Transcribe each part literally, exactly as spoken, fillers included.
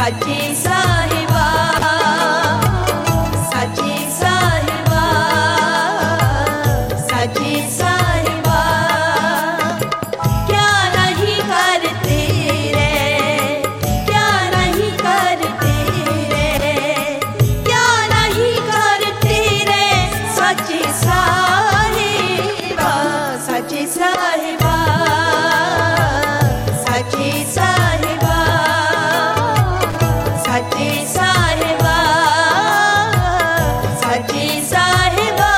साची साहिबा साची साहिबा साची साहिबा क्या नहीं करते रे क्या नहीं करते रे क्या नहीं करते रे साची साहिबा साची साहिबा साची साहिबा साची साहिबा साची साहिबा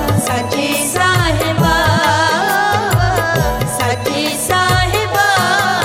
साहिबा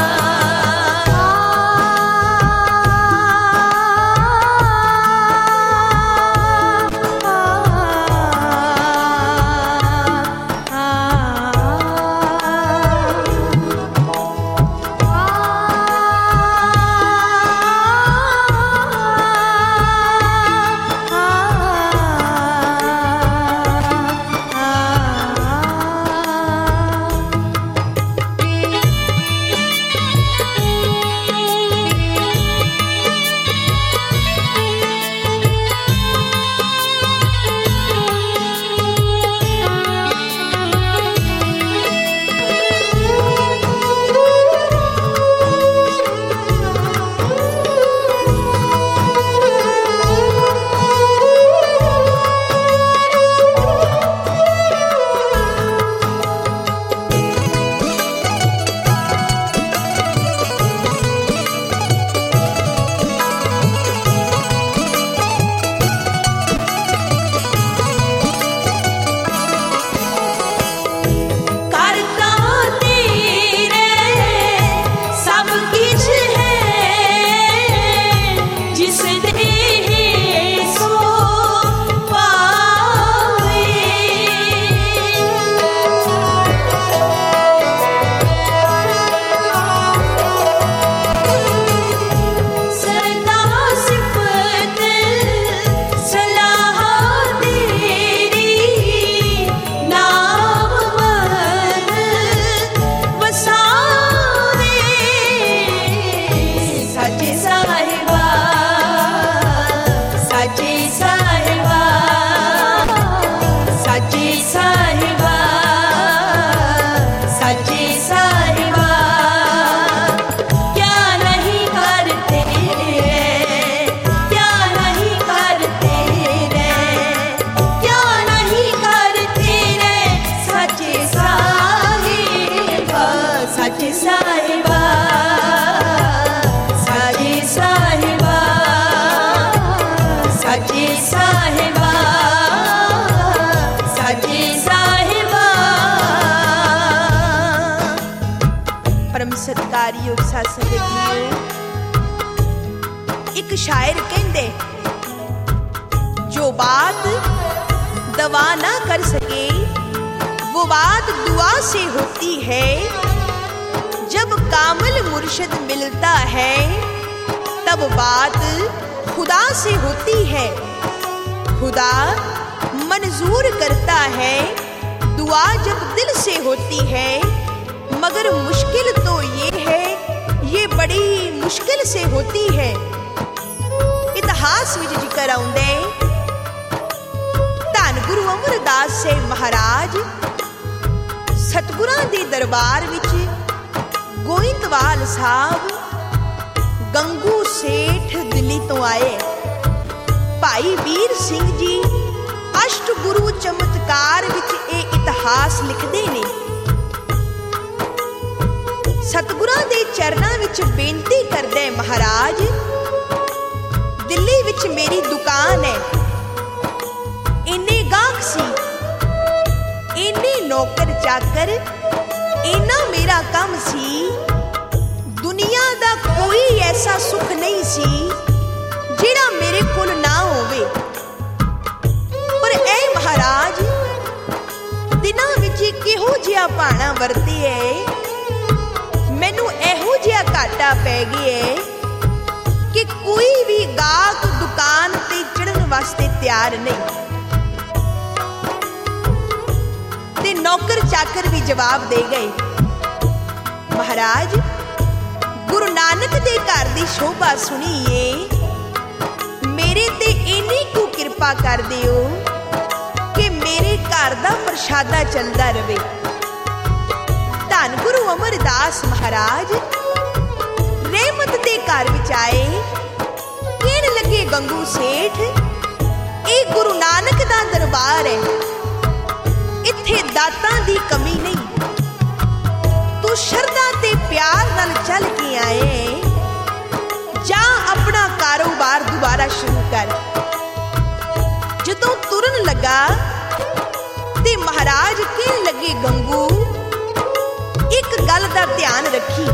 साची साहिबा साची साहिबा साची साहिबा साची साहिबा। परम सत्कारयोग साध संगत जी, एक शायर कहंदे, जो बात दवा ना कर सके वो बात दुआ से होती है। जब कामिल मुर्शिद मिलता है तब बात खुदा से होती है। खुदा मंजूर करता है दुआ जब दिल से होती है। मगर मुश्किल तो ये है, ये बड़ी मुश्किल से होती है। इतिहास विच जिक्र आउंदे, धन गुरु अमरदास साहिब महाराज सतगुरां दे दरबार विच गोइंदवाल साहब गंगू सेठ दिल्ली तो आए। भाई वीर सिंह जी अष्ट गुरु चमत्कार विच ये इतिहास लिखदे ने। सतगुरां दे चरनां विच बेनती करदे, महाराज दिल्ली विच मेरी दुकान है, इन्ने गाहक सी, इन्ने नौकर चाकर, इन्ना मेरा काम सी। दुनिया दा कोई ऐसा सुख नहीं सी जिहड़ा मेरे कोल ना होवे। पर ऐ महाराज दिनां विच किहो जिहा भाणा वरते है, मैनू इहो जिहा घाटा पै गया है कि कोई भी गाहक दुकान ते चढ़न वास्ते तैयार नहीं। ते नौकर चाकर भी जवाब दे गए, महाराज गुरु नानक दे घर दी शोभा सुनिए, मेरे ते इन्नी को कृपा कर दिओ कि मेरे घर दा प्रशादा चलदा रवे। धन गुरु अमरदास महाराज रहमत दे घर विच आए, कहन लगे, गंगू सेठ ये गुरु नानक दा दरबार है, इत्थे दातां दी कमी नहीं। तू शरधा ते प्यार नाल चल के आए, जा अपना कारोबार दोबारा शुरू कर। जदों तुरन लगा ते महाराज कहन लगे, गंगू एक गल दा ध्यान रखी,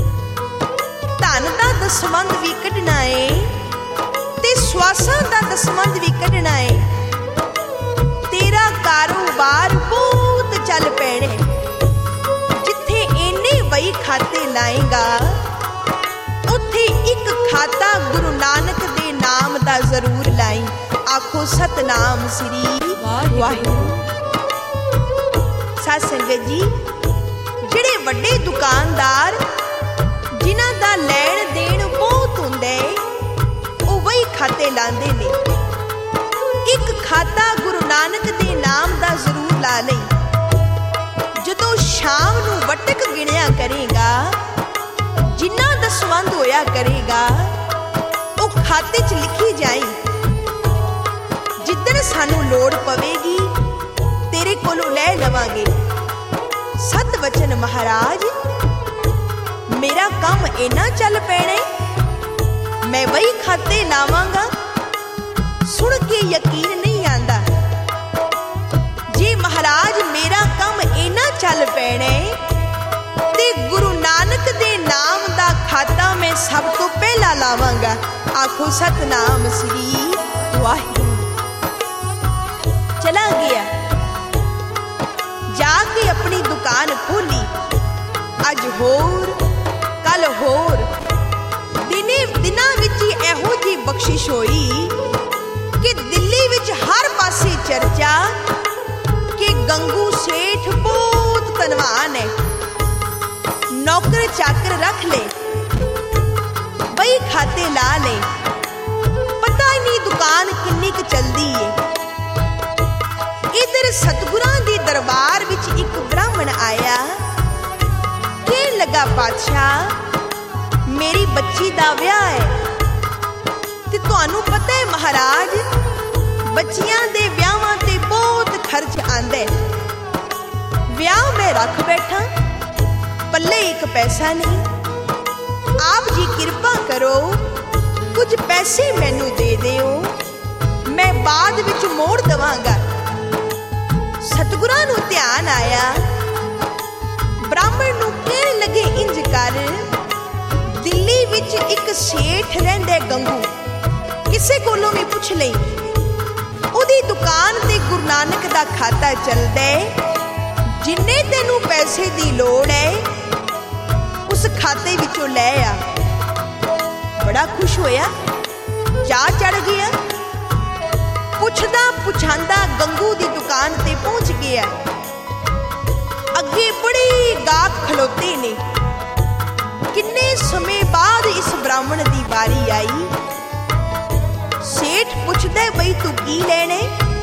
धन दा दसमंद भी कढना है ते स्वासां दा दसमंद भी कढना है। तेरा कारोबार बहुत चल पैणे, जिथे इन्ने वही खाते लाएगा उत्थे एक खाता गुरु नानक दे नाम दा जरूर लाई। आखो सतनाम श्री वाहिगुरू। साध संगत जी, जिहड़े वड्डे दुकानदार जिन्हां दा लैण देण बहुत हुंदा है, वो वही खाते लांदे ने। एक खाता गुरु नानक दे नाम दा जरूर ला लई। जदों शाम नूं वटक गिणिया करेगा, जिन्ना दसवंध होया करेगा, वो खाते च लिखी जाई। जिद्दन सानू लोड़ पवेगी तेरे कोलों लै लवांगे। सत वचन महाराज, मेरा काम इना चल पैणे, मैं वही खाते लावांगा। सुन के यकीन नहीं आंदा, जे महाराज मेरा काम इना चल पैणे ते गुरु नानक दे नाम दा खाता मैं सब तो पहला लावांगा। आखो सतनाम श्री वाहिगुरू। चला गया, जाके अपनी दुकान खोली। अज होर कल होर, दिने दिनां विच इहो जी बख्शिश होई कि दिल्ली विच हर पासे चर्चा कि गंगू सेठ बहुत धनवान है। नौकर चाकर रख ले, बई खाते ला ले, पता ही नहीं दुकान किन्नी क चलदी है। इधर सतगुरां दे दरबार विच एक ब्राह्मण आया, कहन लगा, पातशाह मेरी बच्ची दा विआह है ते तुहानू पता है महाराज, बच्चियां दे विआहां ते बहुत खर्च आंदा है। विआह मैं रख बैठा पल्ले एक पैसा नहीं। आप जी किरपा करो, कुछ पैसे मैनू दे दिओ, मैं बाद विच मोड़ दवांगा। सतगुरां नूं ध्यान आया, ब्राह्मण नूं कहण लगे इंज कर, दिल्ली विच एक सेठ रहिंदा गंगू, किसे कोलों भी पुछ लई, ਉਹਦੀ दुकान ते गुरु नानक दा खाता चलदा है, जिन्ने तैनू पैसे दी लोड़ है उस खाते विचों लै आ। बड़ा खुश होया, चाह चढ़ गया, पुछदा पुछांदा गंगू दी दुकान ते पहुंच गया। अगे बड़े गाहक खलोते ने। किन्ने समय बाद इस ब्राह्मण दी बारी आई। सेठ पुछदा बई तू की लेने?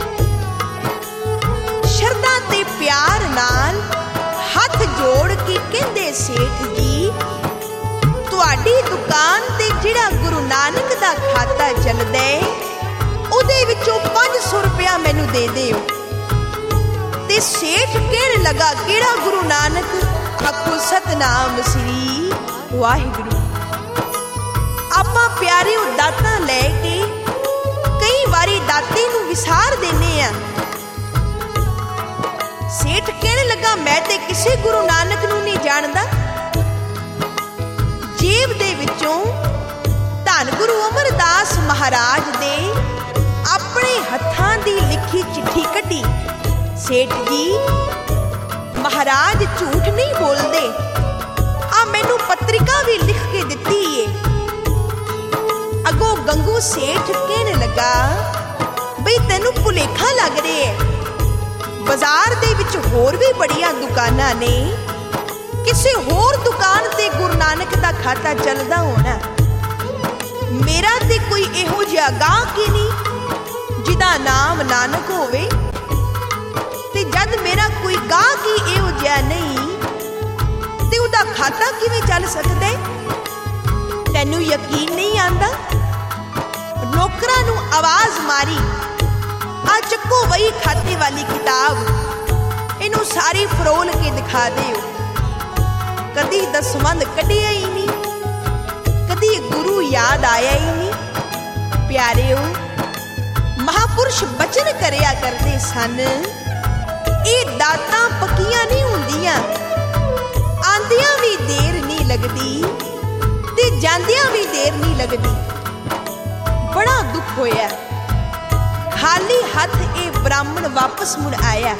शरदा ते प्यार नाल हथ जोड़ के कहंदे सेठ जी, तुहाडी दुकान ते जिहड़ा गुरु नानक दा खाता चलदा है ਉਹਦੇ ਵਿੱਚੋਂ पांच सौ रुपया मैनू दे दिओ। ते सेठ कहण लगा किहड़ा गुरु नानक? आखो सतनाम श्री वाहिगुरू। आपां प्यारे दातां लै के कई वारी दाते नूं विसार देने आ। सेठ कहण लगा मैं ते किसे गुरु नानक नूं नहीं जानदा। जेब दे विचों धन गुरु अमरदास महाराज दे अपने हत्थां दी लिखी चिट्ठी कड्डी। सेठ जी महाराज झूठ नहीं बोलदे, आ मैनू पत्रिका भी लिख के दित्ती है। अगो गंगू सेठ कहने लगा बई तैनू भुलेखा लग रहा है, बाजार दे विच होर भी बड़िया दुकानां ने, किसे होर दुकान ते गुरु नानक दा खाता चलदा होना। मेरा ते कोई इहो जिहा गाहक ही नहीं जिहदा नाम नानक होवे, ते जद मेरा कोई गाहक ही इहो जिहा नहीं ते उहदा खाता किवें चल सकदा है? तैनू यकीन नहीं आंदा? नौकरां नूं आवाज मारी, आ चक्को वही खाते वाली किताब, इनू सारी फरोल के दिखा दिओ। कदी दसवंध कढ़िया ही नहीं, कदी गुरु याद आया ही नहीं। प्यारेओ महापुरुष बचन करया करदे सन, ये दातां पक्कियां नहीं हुंदियां, आंदियां भी देर नहीं लगदी ते जांदियां भी देर नहीं लगदी। बड़ा दुख होया, खाली हथ ये ब्राह्मण वापस मुड़ आया।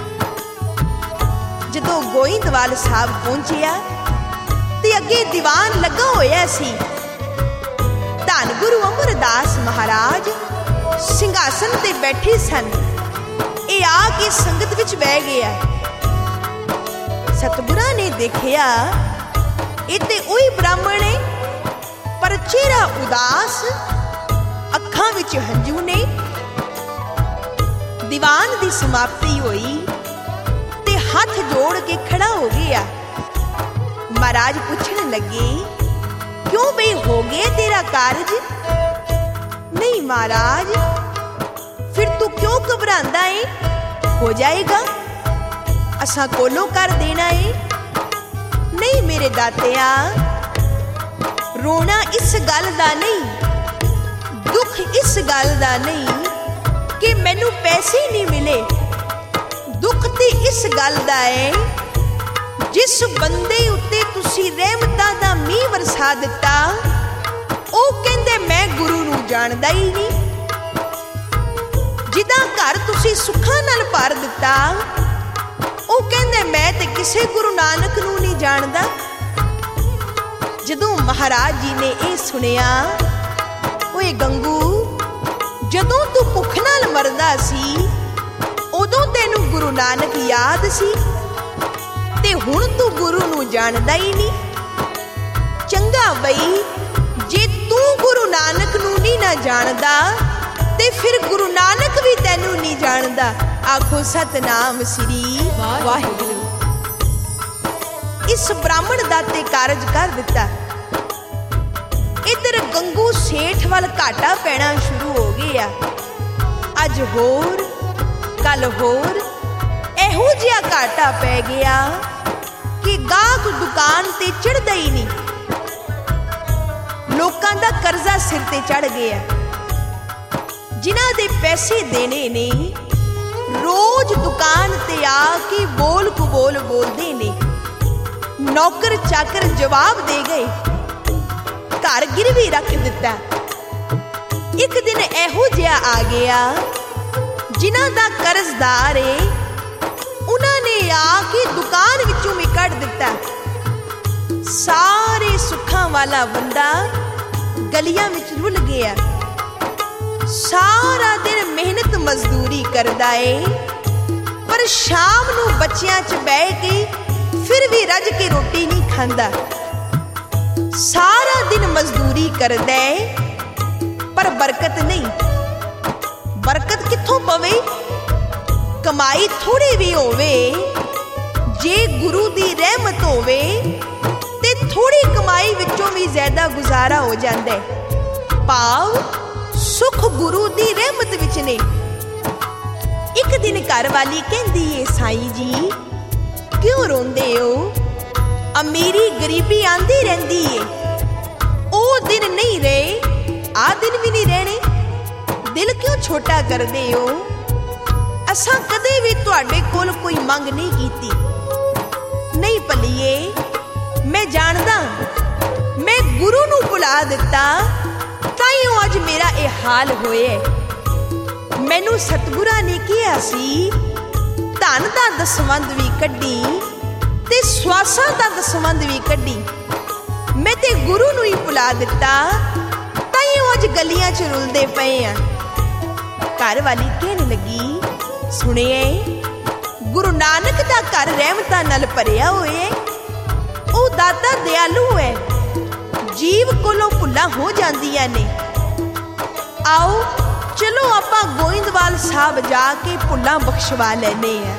जदों गोइंदवाल साहब पहुंचिया ते अगे दीवान लगा होया सी। धन गुरु अमरदास महाराज सिंघासन ते बैठे सन। ये आके संगत विच बह गया। सतगुरां ने देखिया ये ते ओही ब्राह्मण है, पर चेहरा उदास, अखां विच हंझू ने। दीवान दी समाप्ति हुई ते हाथ जोड़ के खड़ा हो गया। महाराज पूछण लगे क्यों बे हो गया तेरा कारज? नहीं महाराज, फिर तू क्यों घबरांदा है? हो जाएगा, असां कोलों कर देना है। नहीं मेरे दातिया, रोना इस गल दा नहीं, दुख इस गल दा नहीं कि मैनू पैसे नहीं मिले। दुख ते इस गल दा है, जिस बंदे उत्ते तुसी रहमतां दा मींह वरसा दिता, ओ कहंदे मैं गुरु नूं जाणदा ही नहीं। जिदा घर तुसी सुखां नाल भर दिता, ओ कहंदे मैं ते किसे गुरु नानक नूं नहीं जाणदा। जदों महाराज जी ने यह सुनिया, ओए गंगू, जदों तू भुख नाल मरदा सी उदों तैनू गुरु नानक याद सी, ते हुण तू गुरु नूं जाणदा ही नहीं। चंगा बई, जे तू गुरु नानक नूं नहीं ना जाणदा ते फिर गुरु नानक भी तैनू नहीं जाणदा। आखो सतनाम श्री वाहिगुरू। इस ब्राह्मण दा ते कारज कर दिता। इधर गंगू सेठ वाल घाटा पैना शुरू हो गया। अज होर कल होर इहो जिहा घाटा पै गया कि गाहक दुकान ते चढ़दा ही नहीं, लोकां दा कर्जा सिर ते चढ़ गया। जिन्हां दे पैसे देने ने रोज दुकान ते आके बोल कु बोल बोलदे ने। नौकर चाकर जवाब दे गए, घर गिरवी रख दिता। एक दिन एहो जिहा आ गया जिन्हां दा कर्जदार है, उन्होंने आके दुकान विचों भी कढ़ दिता। सारे सुखां वाला बंदा गलियां विच रुल गया। सारा दिन मेहनत मजदूरी करदा है, पर शाम नूं बच्चियां च बैठ के फिर भी रज के रोटी नहीं खांदा। सारा दिन मजदूरी करदा है, पर बरकत नहीं। बरकत कित्थों पवे? कमाई थोड़ी भी होवे, जे गुरु दी रहमत होवे ते थोड़ी कमाई विचों भी ज्यादा गुजारा हो जांदा है। भाव सुख गुरु दी रहमत विच ने। एक दिन घर वाली कहंदी है, साईं जी क्यों रोंदे हो? अमीरी गरीबी आंदी रहंदी है, ओ दिन नहीं रहे, आ दिन भी नहीं रहने। दिल क्यों छोटा करदे हो? असां कदे भी तुहाडे कोल कोई मंग नहीं कीती। नहीं भलीए, मैं जानदा मैं गुरु नूं भुला दिता, ताईयों अज मेरा ये हाल होए। मैनू सतगुरा ने कहा सी धन दा दसवंध भी कड्डी ते स्वासां दा दसवंध भी कड्डी। मैं ते गुरु नूं ही भुला दिता, ताईयों अज गलियां च रुलदे पए आ। घर वाली कहने लगी, सुनिए गुरु नानक दा घर रहमतां नाल भरिया होए, ओ दाता दयालु है, जीव कोलों भुल्लां हो जांदियां ने। आओ चलो आपां गोइंदवाल साहब जाके भुल्लां बख्शवा लैने आ।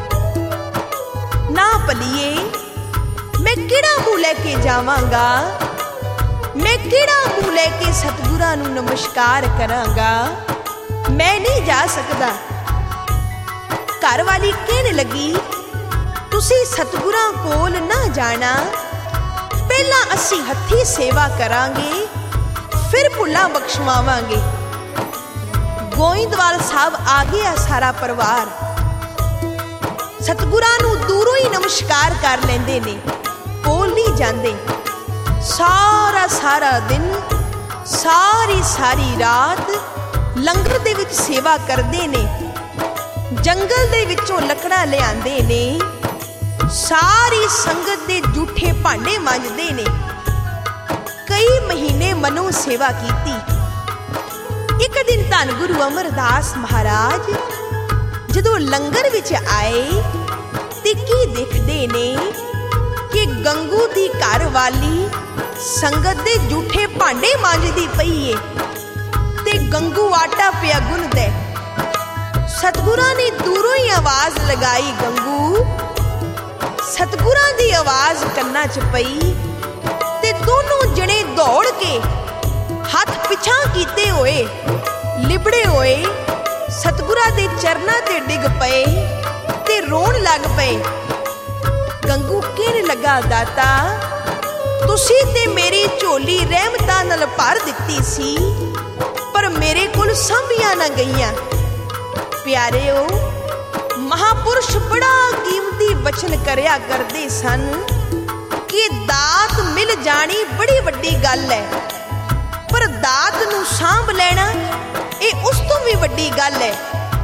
ना भलीए, मैं किहड़ा मूँह लैके जावांगा? मैं किहड़ा मूँह लैके सतगुरां नूं नमस्कार करांगा? मैं नहीं जा सकदा। घर वाली कहने लगी, तुसी सतगुरां कोल ना जाना, पहला असी हथी सेवा करांगे, फिर भुल्लां बख्शवावांगे। गोइंदवाल साहब आ गया सारा परिवार। सतगुरां नूं दूरों ही नमस्कार कर लैंदे ने, कोल नहीं जांदे। सारा सारा दिन, सारी सारी रात लंगर दे विच सेवा करदे ने। जंगल दे विचों लकड़ा लिआंदे ने। सारी संगत दे जूठे भांडे मांजदे ने। कई महीने मनो सेवा कीती। एक दिन धन गुरु अमरदास महाराज जदों लंगर विच आए ते की देखदे ने कि गंगू दी घर वाली संगत दे जूठे भांडे मांजदी पई है ते गंगू आटा पिया गुनदा। सतगुरां ने दूरों ही आवाज लगाई, गंगू। सतगुरां दी आवाज कन्ना च पई ते दोनों जने दौड़ के हाथ पिछां कीते होए लिबड़े होए सतगुरां दे चरनां ते डिग पए ते रोण लग पे। गंगू कहने लगा, दाता तुसी ते मेरी झोली रहमतां नाल भर दित्ती सी, पर मेरे कोल सांभियां ना गईयां। प्यारेओ, महापुरुष बड़ा कीमती बचन करया करदे सन कि दात मिल जानी बड़ी वड्डी गल है, पर दात नूं सांभ लेना ये उस तो भी वड्डी गल है।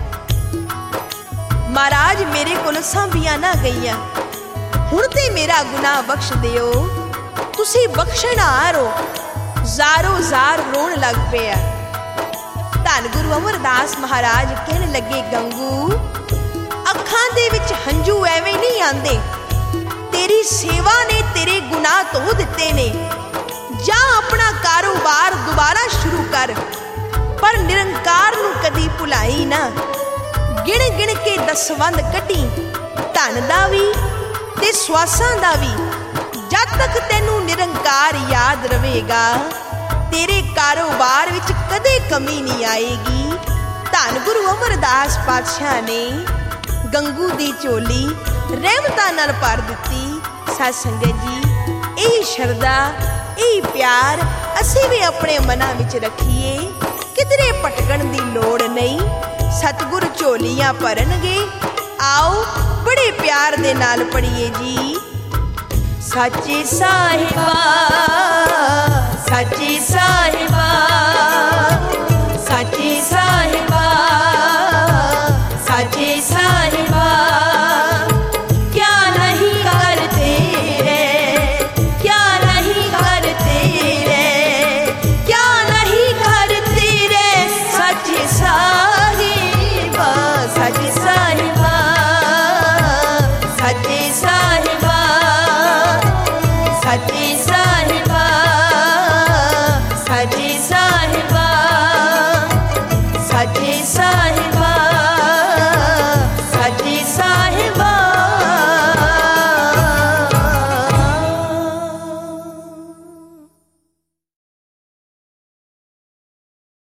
महाराज मेरे कोल सांभियां ना गईयां, हुण ते मेरा गुनाह बख्श दिओ। तुसी बख्शण हारो। ਜ਼ਾਰੋ ਜ਼ਾਰ रोण लग पिया। धन गुरु अमरदास महाराज कहने लगे, गंगू अखां दे विच हंझू एवें नहीं आंदे, तेरी सेवा ने तेरे गुनाह धो दिते ने। जा अपना कारोबार दोबारा शुरू कर, पर निरंकार नूं कदी भुलाई ना। गिण गिण के दसवंध कटी, धन दा भी ते स्वासां दा भी। जद तक तेनू निरंकार याद रहेगा, तेरे कारोबार विच कदे कमी नहीं आएगी। धन गुरु अमरदास पातशाह ने गंगू दी झोली रहमतां नाल भर दित्ती। साध संगत जी, यही शरदा यही प्यार असीं भी अपने मनां विच रखीए। किधरे भटकण दी लोड़ नहीं, सतगुर झोलियां भरनगे। आओ बड़े प्यार दे नाल पढ़िए जी। सच्चे साहिबा सच्चे साहिबा सच्चे साहिबा सच्चे साहिबा, क्या नहीं करते रे, क्या नहीं करते रे, क्या नहीं करते रे, सच्चे साहिबा सच्चे साहिबा सच्चे साहिबा सच्चे साहिबा।